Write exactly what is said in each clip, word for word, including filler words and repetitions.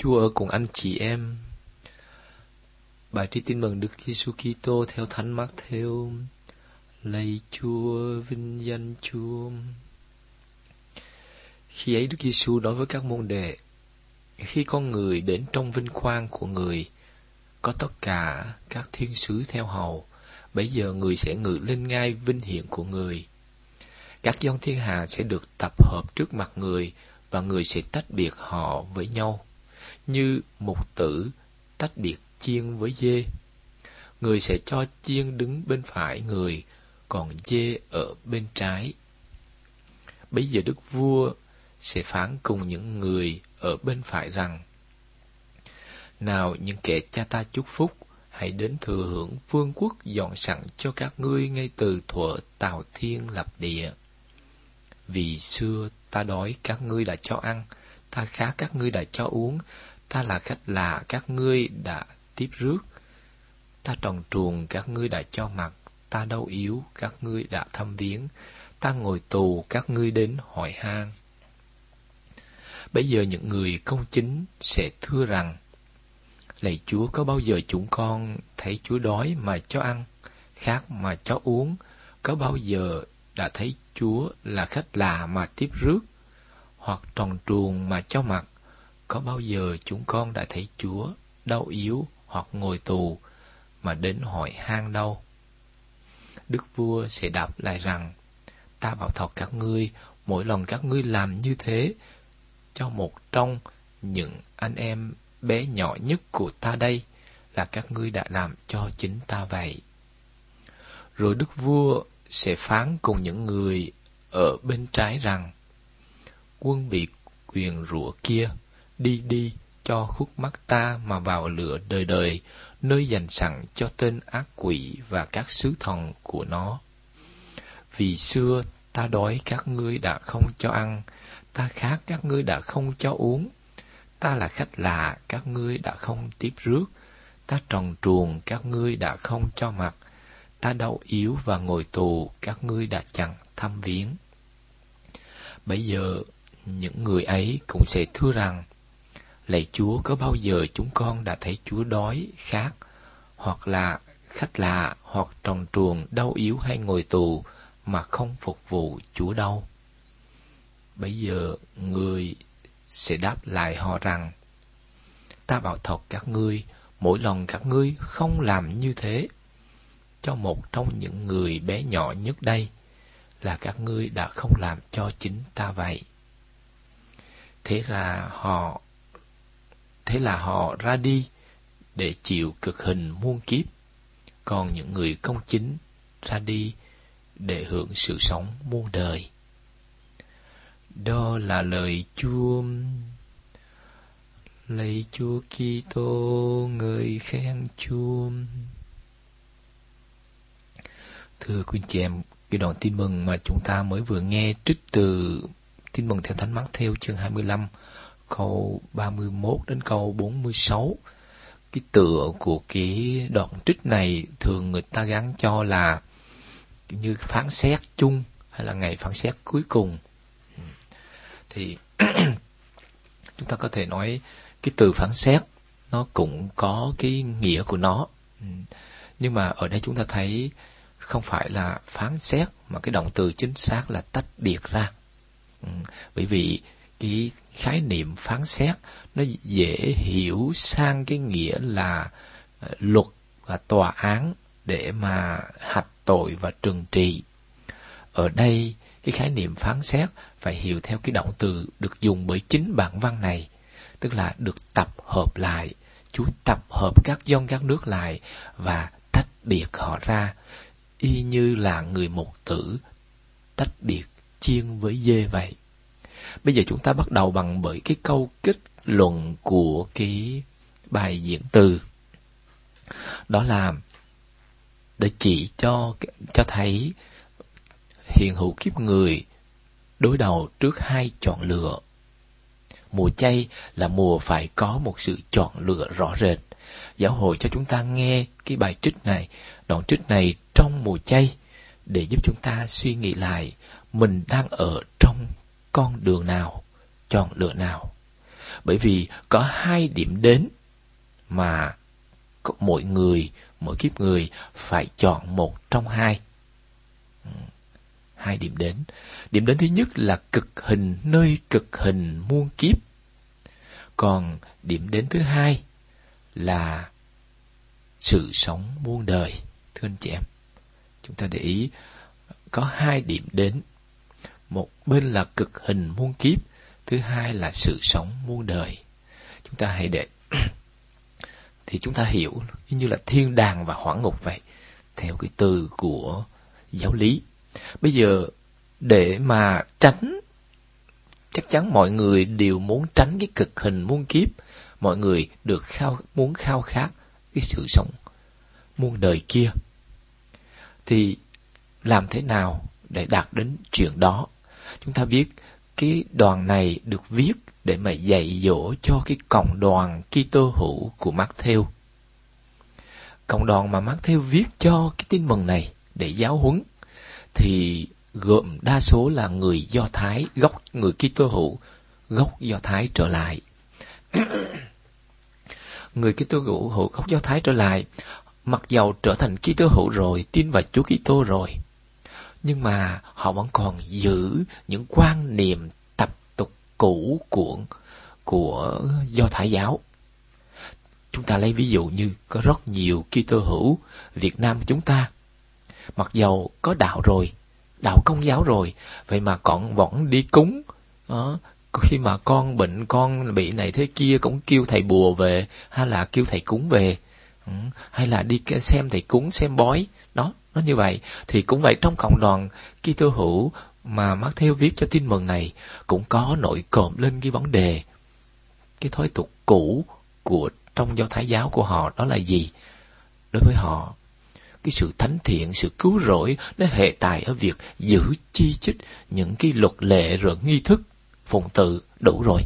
Chúa ở cùng anh chị em. Bài tri tin mừng Đức Giêsu Kitô theo Thánh Mác-thêu. Lạy Chúa, vinh danh Chúa. Khi ấy Đức Giêsu nói với các môn đệ: khi con người đến trong vinh quang của người, có tất cả các thiên sứ theo hầu, bấy giờ người sẽ ngự lên ngai vinh hiển của người. Các dân thiên hà sẽ được tập hợp trước mặt người, và người sẽ tách biệt họ với nhau, như mục tử tách biệt chiên với dê. Người sẽ cho chiên đứng bên phải người, còn dê ở bên trái. Bấy giờ đức vua sẽ phán cùng những người ở bên phải rằng: nào, những kẻ cha ta chúc phúc, hãy đến thừa hưởng vương quốc dọn sẵn cho các ngươi ngay từ thuở tạo thiên lập địa. Vì xưa ta đói, các ngươi đã cho ăn; ta khát, các ngươi đã cho uống; ta là khách lạ, các ngươi đã tiếp rước; ta tròn truồng, các ngươi đã cho mặc; ta đau yếu, các ngươi đã thăm viếng; ta ngồi tù, các ngươi đến hỏi han. Bây giờ những người công chính sẽ thưa rằng: lạy Chúa, có bao giờ chúng con thấy Chúa đói mà cho ăn, khát mà cho uống? Có bao giờ đã thấy Chúa là khách lạ mà tiếp rước, hoặc tròn truồng mà cho mặc? Có bao giờ chúng con đã thấy Chúa đau yếu hoặc ngồi tù mà đến hỏi han đâu? Đức vua sẽ đáp lại rằng: ta bảo thật các ngươi, mỗi lần các ngươi làm như thế cho một trong những anh em bé nhỏ nhất của ta đây, là các ngươi đã làm cho chính ta vậy. Rồi đức vua sẽ phán cùng những người ở bên trái rằng: quân bị quyền rủa kia, đi đi cho khuất mắt ta mà vào lửa đời đời, nơi dành sẵn cho tên ác quỷ và các sứ thần của nó. Vì xưa ta đói, các ngươi đã không cho ăn; ta khát, các ngươi đã không cho uống; ta là khách lạ, các ngươi đã không tiếp rước; ta tròn truồng, các ngươi đã không cho mặc; ta đau yếu và ngồi tù, các ngươi đã chẳng thăm viếng. Bây giờ những người ấy cũng sẽ thưa rằng: lạy Chúa, có bao giờ chúng con đã thấy Chúa đói, khát, hoặc là khách lạ, hoặc tròn truồng, đau yếu hay ngồi tù mà không phục vụ Chúa đâu? Bây giờ người sẽ đáp lại họ rằng: ta bảo thật các ngươi, mỗi lần các ngươi không làm như thế cho một trong những người bé nhỏ nhất đây, là các ngươi đã không làm cho chính ta vậy. Thế là họ Thế là họ ra đi để chịu cực hình muôn kiếp, còn những người công chính ra đi để hưởng sự sống muôn đời. Đó là lời Chúa. Lạy Chúa Kitô, ngợi khen Chúa. Thưa quý chị em, cái đoạn tin mừng mà chúng ta mới vừa nghe trích từ tin mừng theo Thánh Mác-thêu chương hai mươi lăm, câu ba mươi mốt đến câu bốn mươi sáu. Cái tựa của cái đoạn trích này thường người ta gắn cho là như phán xét chung, hay là ngày phán xét cuối cùng. Thì chúng ta có thể nói cái từ phán xét nó cũng có cái nghĩa của nó. Nhưng mà ở đây chúng ta thấy không phải là phán xét, mà cái động từ chính xác là tách biệt ra. Bởi vì cái khái niệm phán xét nó dễ hiểu sang cái nghĩa là luật và tòa án để mà hạch tội và trừng trị. Ở đây cái khái niệm phán xét phải hiểu theo cái động từ được dùng bởi chính bản văn này, tức là được tập hợp lại. Chúa tập hợp các dân các nước lại và tách biệt họ ra, y như là người mục tử tách biệt chiên với dê vậy. Bây giờ chúng ta bắt đầu bằng bởi cái câu kết luận của cái bài diễn từ. Đó là để chỉ cho cho thấy hiện hữu kiếp người đối đầu trước hai chọn lựa. Mùa chay là mùa phải có một sự chọn lựa rõ rệt. Giáo hội cho chúng ta nghe cái bài trích này, đoạn trích này trong mùa chay, để giúp chúng ta suy nghĩ lại mình đang ở trong con đường nào, chọn lựa nào. Bởi vì có hai điểm đến mà mỗi người, mỗi kiếp người phải chọn một trong hai. Hai điểm đến. Điểm đến thứ nhất là cực hình, nơi cực hình muôn kiếp. Còn điểm đến thứ hai là sự sống muôn đời. Thưa anh chị em, chúng ta để ý, có hai điểm đến. Một bên là cực hình muôn kiếp, thứ hai là sự sống muôn đời. Chúng ta hãy để thì chúng ta hiểu như là thiên đàng và hỏa ngục vậy, theo cái từ của giáo lý. Bây giờ để mà tránh, chắc chắn mọi người đều muốn tránh cái cực hình muôn kiếp, mọi người được khao muốn khao khát cái sự sống muôn đời kia. Thì làm thế nào để đạt đến chuyện đó? Chúng ta biết cái đoạn này được viết để mà dạy dỗ cho cái cộng đoàn Kitô hữu của Mác-thêu. Cộng đoàn mà Mác-thêu viết cho cái tin mừng này để giáo huấn thì gồm đa số là người Do Thái, gốc người Kitô hữu, gốc Do Thái trở lại. Người Kitô hữu gốc Do Thái trở lại, mặc dầu trở thành Kitô hữu rồi, tin vào Chúa Kitô rồi, nhưng mà họ vẫn còn giữ những quan niệm tập tục cũ của của Do Thái giáo. Chúng ta lấy ví dụ như có rất nhiều Kitô hữu Việt Nam chúng ta, mặc dầu có đạo rồi, đạo Công giáo rồi, vậy mà còn vẫn đi cúng. Đó, khi mà con bệnh, con bị này thế kia cũng kêu thầy bùa về, hay là kêu thầy cúng về, ừ, hay là đi xem thầy cúng, xem bói. Đó, nó như vậy. Thì cũng vậy, trong cộng đoàn Kitô hữu mà Mác-thêu viết cho tin mừng này cũng có nổi cộm lên cái vấn đề, cái thói tục cũ của trong Do Thái giáo của họ đó là gì? Đối với họ, cái sự thánh thiện, sự cứu rỗi nó hệ tại ở việc giữ chi chít những cái luật lệ rồi nghi thức phụng tự đủ rồi.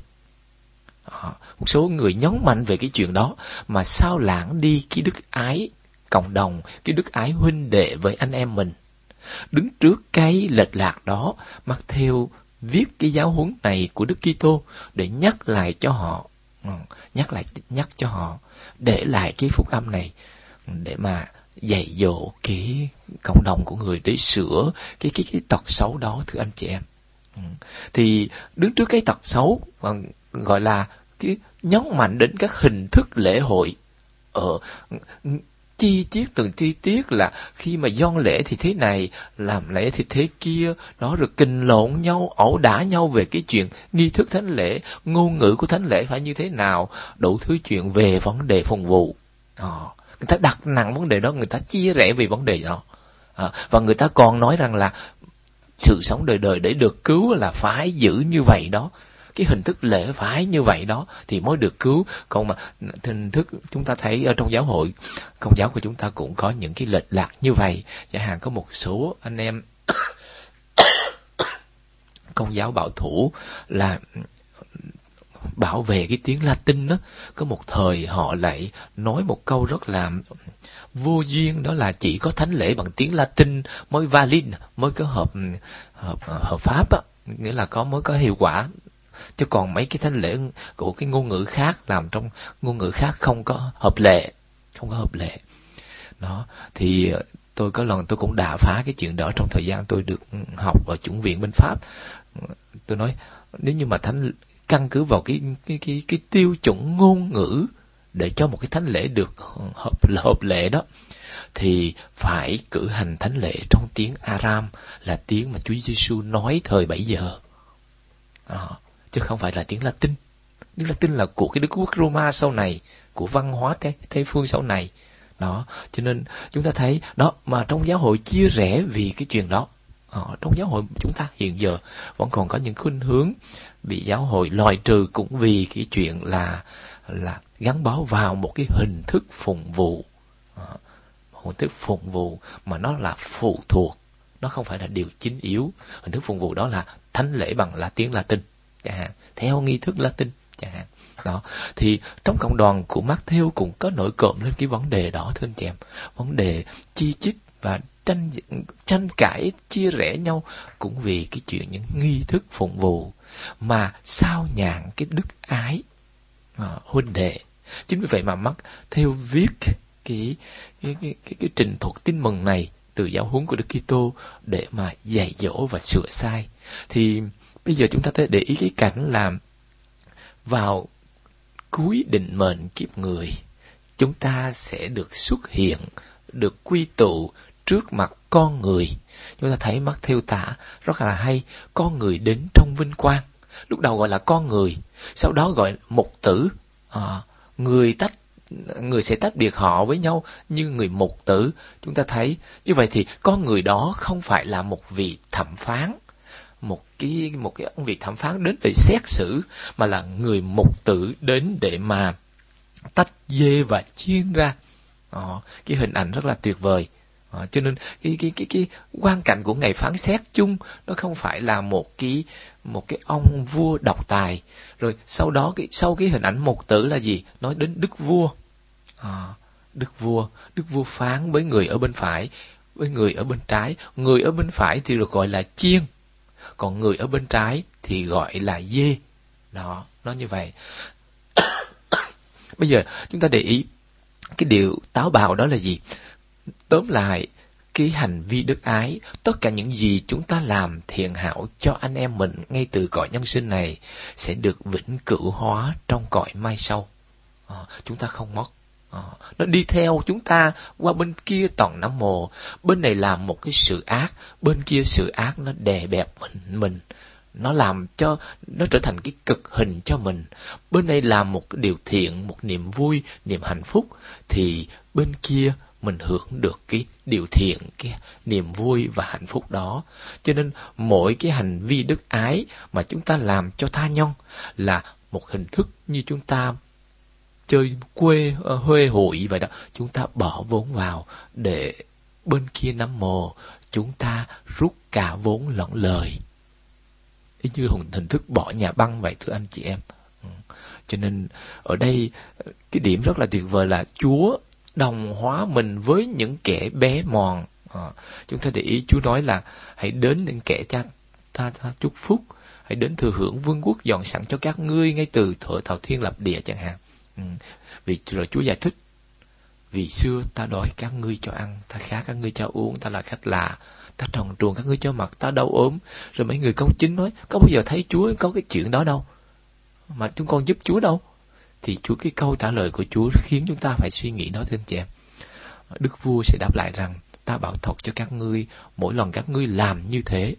Đó, một số người nhấn mạnh về cái chuyện đó mà sao lãng đi cái đức ái cộng đồng, cái đức ái huynh đệ với anh em mình. Đứng trước cái lệch lạc đó, Mác-thêu viết cái giáo huấn này của Đức Kitô để nhắc lại cho họ, nhắc lại nhắc cho họ để lại cái phúc âm này để mà dạy dỗ cái cộng đồng của người để sửa cái cái cái tật xấu đó, thưa anh chị em. Thì đứng trước cái tật xấu gọi là cái nhấn mạnh đến các hình thức lễ hội ở chi tiết, từng chi tiết là khi mà dâng lễ thì thế này, làm lễ thì thế kia, đó, rồi kình lộn nhau, ẩu đả nhau về cái chuyện nghi thức thánh lễ, ngôn ngữ của thánh lễ phải như thế nào, đủ thứ chuyện về vấn đề phụng vụ. À, người ta đặt nặng vấn đề đó, người ta chia rẽ về vấn đề đó. À, và người ta còn nói rằng là sự sống đời đời để được cứu là phải giữ như vậy đó, cái hình thức lễ phải như vậy đó thì mới được cứu. Còn mà hình thức chúng ta thấy ở trong giáo hội Công giáo của chúng ta cũng có những cái lệch lạc như vậy. Chẳng hạn có một số anh em Công giáo bảo thủ là bảo vệ cái tiếng Latin đó. Có một thời họ lại nói một câu rất là vô duyên, đó là chỉ có thánh lễ bằng tiếng Latin mới valid, mới có hợp hợp, hợp pháp á, nghĩa là có mới có hiệu quả, chứ còn mấy cái thánh lễ của cái ngôn ngữ khác, làm trong ngôn ngữ khác không có hợp lệ, không có hợp lệ. Đó, thì tôi có lần tôi cũng đã phá cái chuyện đó trong thời gian tôi được học ở chủng viện bên Pháp. Tôi nói nếu như mà thánh căn cứ vào cái cái cái cái tiêu chuẩn ngôn ngữ để cho một cái thánh lễ được hợp hợp lệ đó, thì phải cử hành thánh lễ trong tiếng Aram, là tiếng mà Chúa Giêsu nói thời bấy giờ. À, chứ không phải là tiếng Latin. Tiếng Latin là của cái Đức quốc Roma sau này, của văn hóa thế, thế phương sau này. Đó, cho nên chúng ta thấy đó, mà trong giáo hội chia rẽ vì cái chuyện đó. À, trong giáo hội chúng ta hiện giờ vẫn còn có những khuynh hướng bị giáo hội loại trừ cũng vì cái chuyện là là gắn bó vào một cái hình thức phụng vụ. À, hình thức phụng vụ mà nó là phụ thuộc, nó không phải là điều chính yếu. Hình thức phụng vụ đó là thánh lễ bằng là tiếng Latin chẳng hạn, theo nghi thức Latin chẳng hạn. Đó, thì trong cộng đoàn của Mác-thêu cũng có nổi cộm lên cái vấn đề đó, thưa anh chị em, vấn đề chi chít và tranh tranh cãi, chia rẽ nhau cũng vì cái chuyện những nghi thức phụng vụ mà sao nhãng cái đức ái à, huynh đệ. Chính vì vậy mà Matthew viết cái cái, cái cái cái trình thuật tin mừng này từ giáo huấn của Đức Kitô để mà dạy dỗ và sửa sai. Thì bây giờ chúng ta thấy để ý cái cảnh là vào cuối định mệnh kiếp người, chúng ta sẽ được xuất hiện, được quy tụ trước mặt con người. Chúng ta thấy Matthew tả rất là hay, con người đến trong vinh quang. Lúc đầu gọi là con người, sau đó gọi mục tử, à, người tách người sẽ tách biệt họ với nhau như người mục tử. Chúng ta thấy như vậy thì con người đó không phải là một vị thẩm phán, một cái một cái ông vị thẩm phán đến để xét xử, mà là người mục tử đến để mà tách dê và chiên ra. Đó, cái hình ảnh rất là tuyệt vời. Đó, cho nên cái cái cái cái quan cảnh của ngày phán xét chung nó không phải là một cái một cái ông vua độc tài. Rồi sau đó cái sau cái hình ảnh mục tử là gì? Nói đến đức vua. À, đức vua, đức vua phán với người ở bên phải, với người ở bên trái. Người ở bên phải thì được gọi là chiên, còn người ở bên trái thì gọi là dê. Đó, nó như vậy. Bây giờ chúng ta để ý cái điều táo bạo đó là gì? Tóm lại, cái hành vi đức ái, tất cả những gì chúng ta làm thiện hảo cho anh em mình ngay từ cõi nhân sinh này sẽ được vĩnh cửu hóa trong cõi mai sau. À, chúng ta không mất. À, nó đi theo chúng ta qua bên kia toàn Nam Mồ. Bên này làm một cái sự ác, bên kia sự ác nó đè bẹp mình, mình. Nó làm cho nó trở thành cái cực hình cho mình. Bên này làm một cái điều thiện, một niềm vui, niềm hạnh phúc, thì bên kia mình hưởng được cái điều thiện, cái niềm vui và hạnh phúc đó. Cho nên mỗi cái hành vi đức ái mà chúng ta làm cho tha nhân là một hình thức như chúng ta chơi quê huê hụi vậy đó. Chúng ta bỏ vốn vào để bên kia Nam Mồ chúng ta rút cả vốn lẫn lời. Ý như hình thức bỏ nhà băng vậy, thưa anh chị em. Ừ. Cho nên ở đây cái điểm rất là tuyệt vời là Chúa đồng hóa mình với những kẻ bé mòn. À, chúng ta để ý Chúa nói là hãy đến những kẻ cha ta, ta chúc phúc, hãy đến thừa hưởng vương quốc dọn sẵn cho các ngươi ngay từ thuở thảo thiên lập địa chẳng hạn. Ừ. Vì rồi Chúa giải thích, vì xưa ta đói các ngươi cho ăn, ta khát các ngươi cho uống, ta là khách lạ, ta tròn truồng các ngươi cho mặc, ta đau ốm. Rồi mấy người công chính nói, có bao giờ thấy Chúa có cái chuyện đó đâu, mà chúng con giúp Chúa đâu. Thì Chúa, cái câu trả lời của Chúa khiến chúng ta phải suy nghĩ đó, thưa anh chị em. Đức vua sẽ đáp lại rằng, ta bảo thật cho các ngươi, mỗi lần các ngươi làm như thế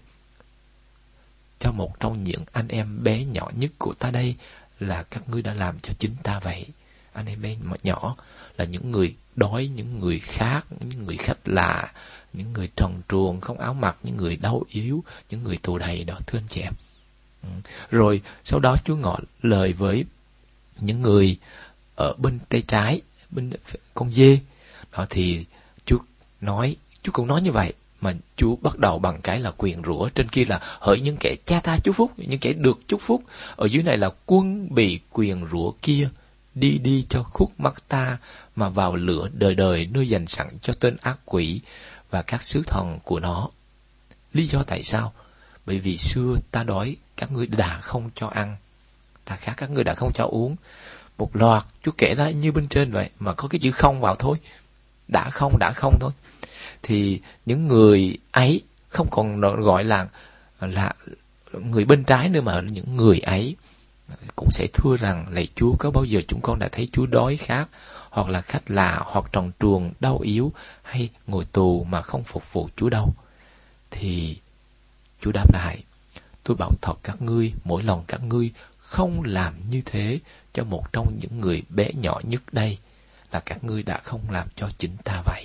cho một trong những anh em bé nhỏ nhất của ta đây, là các ngươi đã làm cho chính ta vậy. Anh em bé nhỏ là những người đói, những người khác, những người khách lạ, những người trần truồng không áo mặc, những người đau yếu, những người tù đầy đó, thưa anh chị em. Ừ. Rồi sau đó Chúa ngỏ lời với những người ở bên tay trái, bên con dê đó, thì Chúa nói, Chúa cũng nói như vậy, mà Chúa bắt đầu bằng cái là quyền rủa. Trên kia là hỡi những kẻ cha ta chúc phúc, những kẻ được chúc phúc. Ở dưới này là quân bị quyền rủa kia, đi đi cho khúc mắt ta mà vào lửa đời đời, nơi dành sẵn cho tên ác quỷ và các sứ thần của nó. Lý do tại sao? Bởi vì xưa ta đói, các ngươi đã không cho ăn, ta khát, các ngươi đã không cho uống. Một loạt Chúa kể ra như bên trên vậy, mà có cái chữ không vào thôi. Đã không, đã không thôi. Thì những người ấy không còn gọi là là người bên trái nữa, mà những người ấy cũng sẽ thưa rằng, lạy Chúa, có bao giờ chúng con đã thấy Chúa đói khát, hoặc là khách lạ, hoặc tròn truồng, đau yếu, hay ngồi tù mà không phục vụ Chúa đâu. Thì Chúa đáp lại, tôi bảo thật các ngươi, mỗi lần các ngươi không làm như thế cho một trong những người bé nhỏ nhất đây, là các ngươi đã không làm cho chính ta vậy.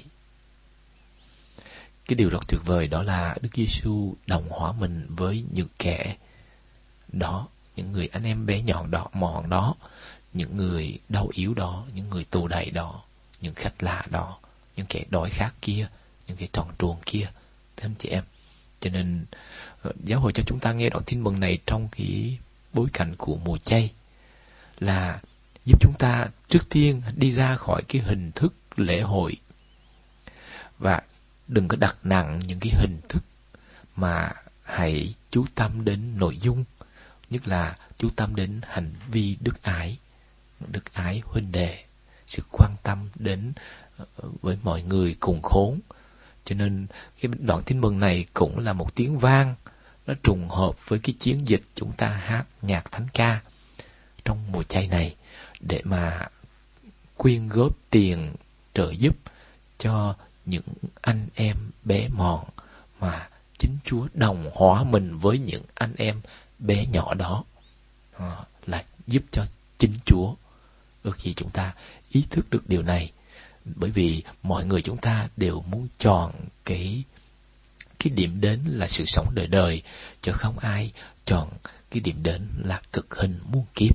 Cái điều rất tuyệt vời đó là Đức Giêsu đồng hóa mình với những kẻ đó, những người anh em bé nhọn đó, mọn đó, những người đau yếu đó, những người tù đầy đó, những khách lạ đó, những kẻ đói khát kia, những kẻ tròn truồng kia, thưa anh chị em. Cho nên giáo hội cho chúng ta nghe đoạn tin mừng này trong cái bối cảnh của mùa chay, là giúp chúng ta trước tiên đi ra khỏi cái hình thức lễ hội, và đừng có đặt nặng những cái hình thức, mà hãy chú tâm đến nội dung, nhất là chú tâm đến hành vi đức ái. đức ái huynh đệ, sự quan tâm đến với mọi người cùng khốn. Cho nên cái đoạn tin mừng này cũng là một tiếng vang, nó trùng hợp với cái chiến dịch chúng ta hát nhạc thánh ca trong mùa chay này, để mà quyên góp tiền trợ giúp cho những anh em bé mọn mà chính Chúa đồng hóa mình với những anh em bé nhỏ đó, à, là giúp cho chính Chúa. Ước gì chúng ta ý thức được điều này, bởi vì mọi người chúng ta đều muốn chọn cái cái điểm đến là sự sống đời đời, chứ không ai chọn cái điểm đến là cực hình muôn kiếp.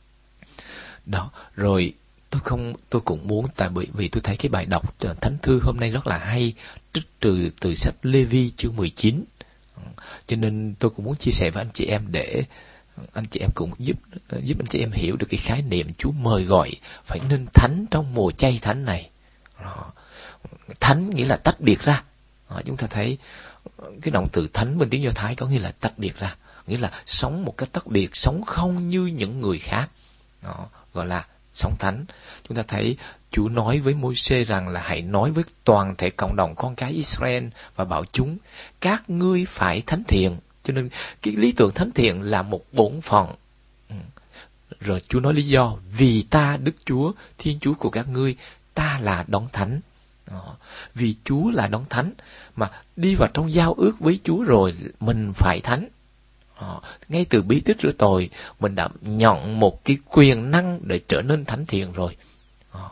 Đó, rồi tôi không tôi cũng muốn, tại bởi vì tôi thấy cái bài đọc thánh thư hôm nay rất là hay, trích từ từ sách Lê-vi chương mười chín, cho nên tôi cũng muốn chia sẻ với anh chị em để anh chị em cũng giúp giúp anh chị em hiểu được cái khái niệm Chúa mời gọi phải nên thánh trong mùa chay thánh này. Đó. Thánh nghĩa là tách biệt ra. Đó, chúng ta thấy cái động từ thánh bên tiếng Do Thái có nghĩa là tách biệt ra, nghĩa là sống một cách tách biệt, sống không như những người khác. Đó, gọi là sống thánh. Chúng ta thấy Chúa nói với Môi-se rằng là hãy nói với toàn thể cộng đồng con cái Israel và bảo chúng, các ngươi phải thánh thiện. Cho nên cái lý tưởng thánh thiện là một bổn phận. Rồi Chúa nói lý do, vì ta Đức Chúa, Thiên Chúa của các ngươi, ta là đấng thánh. Đó. Vì Chúa là đấng thánh, mà đi vào trong giao ước với Chúa rồi mình phải thánh. Đó. Ngay từ bí tích rửa tội, mình đã nhận một cái quyền năng để trở nên thánh thiện rồi. Đó,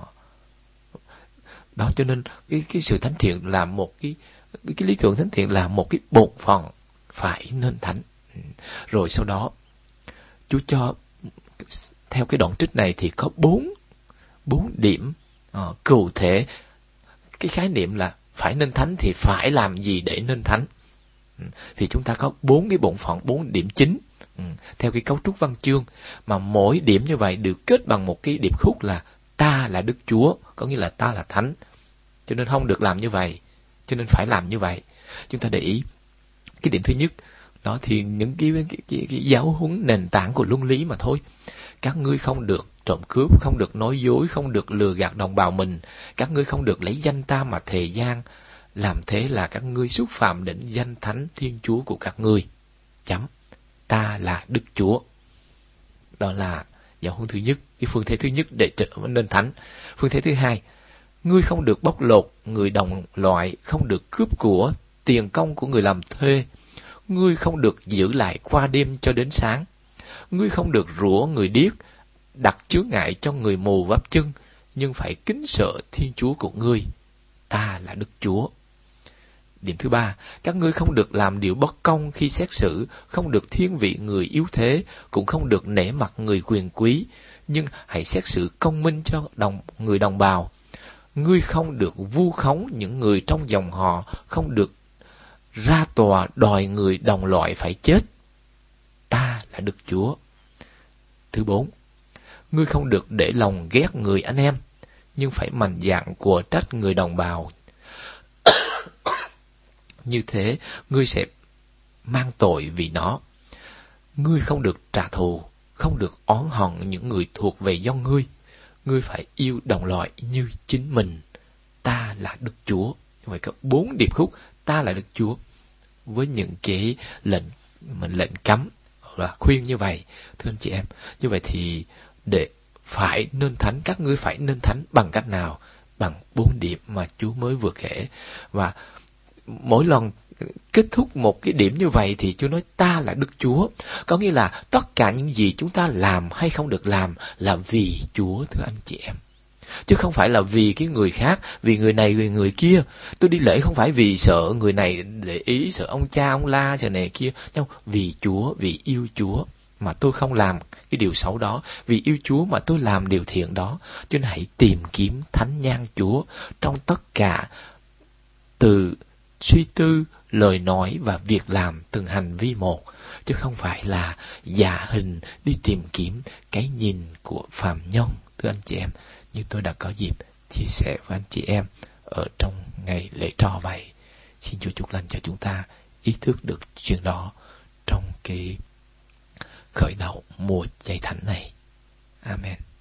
Đó cho nên cái, cái sự thánh thiện là một cái, cái, cái lý tưởng thánh thiện là một cái bổn phận phải nên thánh. Rồi sau đó Chúa cho theo cái đoạn trích này thì có bốn bốn điểm uh, cụ thể. Cái khái niệm là phải nên thánh thì phải làm gì để nên thánh, thì chúng ta có bốn cái bổn phận, bốn điểm chính ừ, theo cái cấu trúc văn chương, mà mỗi điểm như vậy được kết bằng một cái điệp khúc là ta là Đức Chúa, có nghĩa là ta là thánh. Cho nên không được làm như vậy, cho nên phải làm như vậy. Chúng ta để ý cái điểm thứ nhất, đó thì những cái, cái, cái, cái giáo huấn nền tảng của luân lý mà thôi. Các ngươi không được trộm cướp, không được nói dối, không được lừa gạt đồng bào mình, các ngươi không được lấy danh ta mà thề gian, làm thế là các ngươi xúc phạm đến danh thánh Thiên Chúa của các ngươi. Chấm. Ta là Đức Chúa. Đó là giáo huấn thứ nhất, cái phương thế thứ nhất để trở nên thánh. Phương thế thứ hai, ngươi không được bóc lột người đồng loại, không được cướp của, tiền công của người làm thuê, ngươi không được giữ lại qua đêm cho đến sáng, ngươi không được rủa người điếc, đặt chướng ngại cho người mù vấp chân, nhưng phải kính sợ Thiên Chúa của ngươi. Ta là Đức Chúa. Điểm thứ ba, các ngươi không được làm điều bất công khi xét xử, không được thiên vị người yếu thế, cũng không được nể mặt người quyền quý, nhưng hãy xét xử công minh cho đồng, người đồng bào. Ngươi không được vu khống những người trong dòng họ, không được ra tòa đòi người đồng loại phải chết. Ta là Đức Chúa. Thứ bốn, ngươi không được để lòng ghét người anh em, nhưng phải mạnh dạn của trách người đồng bào. Như thế, ngươi sẽ mang tội vì nó. Ngươi không được trả thù, không được oán hận những người thuộc về do ngươi. Ngươi phải yêu đồng loại như chính mình. Ta là Đức Chúa. Như vậy có bốn điệp khúc, ta là Đức Chúa, với những cái lệnh mình lệnh cấm là khuyên như vậy. Thưa anh chị em, như vậy thì để phải nên thánh, các ngươi phải nên thánh bằng cách nào? Bằng bốn điểm mà Chúa mới vừa kể. Và mỗi lần kết thúc một cái điểm như vậy thì Chúa nói ta là Đức Chúa. Có nghĩa là tất cả những gì chúng ta làm hay không được làm là vì Chúa, thưa anh chị em. Chứ không phải là vì cái người khác, vì người này người người kia. Tôi đi lễ không phải vì sợ người này để ý, sợ ông cha ông la sợ này kia. Nhưng vì Chúa, vì yêu Chúa mà tôi không làm cái điều xấu đó, vì yêu Chúa mà tôi làm điều thiện đó. Cho nên hãy tìm kiếm thánh nhan Chúa trong tất cả, từ suy tư, lời nói và việc làm, từng hành vi một, chứ không phải là giả hình đi tìm kiếm cái nhìn của phàm nhân. Thưa anh chị em, như tôi đã có dịp chia sẻ với anh chị em ở trong ngày lễ trò vậy, xin Chúa chúc lành cho chúng ta ý thức được chuyện đó trong cái khởi đầu mùa chay thánh này. Amen.